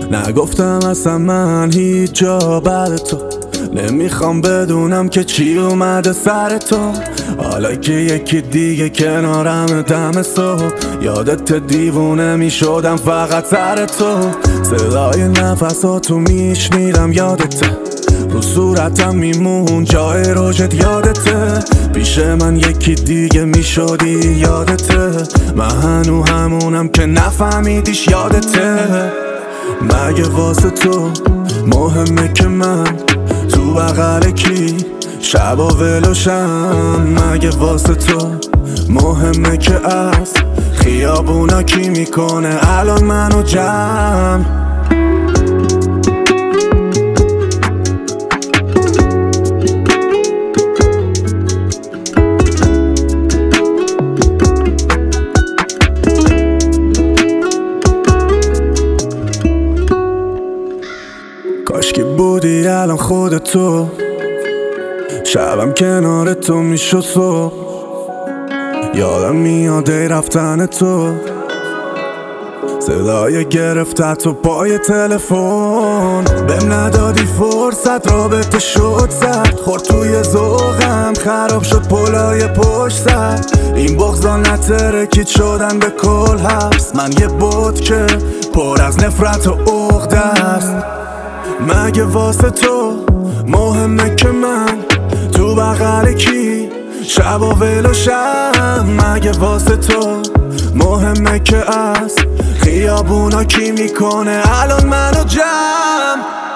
نگفتم اصلا من هیچ جا بعد تو، نمیخوام بدونم که چی اومده سر تو. حالا که یکی دیگه کنارم دم صبح، یادت دیوونه میشدم فقط سر تو. صدای نفساتو میشنیدم یادته، رو صورتم میمون جای رشد یادته. پیش من یکی دیگه میشدی یادته، من هنو همونم که نفهمیدیش یادته. مگه واسه تو مهمه که من تو بغل کی شبا ولوشم؟ مگه واسه تو مهمه که از خیابونا کی میکنه الان منو جمع؟ کاشکی بودی الان خودتو، شبم کنار تو میشو صبح. یادم میاده رفتن تو، صدای گرفتت و پای تلفن. بهم ندادی فرصت، رابطه شد سرد، خورد توی ذوقم، خراب شد پلای پشت سر. این بغضا نترکید شدن به کل حبس، من یه بود که پر از نفرت و عقده است. مگه واسه تو مهمه که من تو بغل کی شبا ولوشم؟ مگه واسه تو مهمه که از خیابونا کی میکنه الان منو جمع؟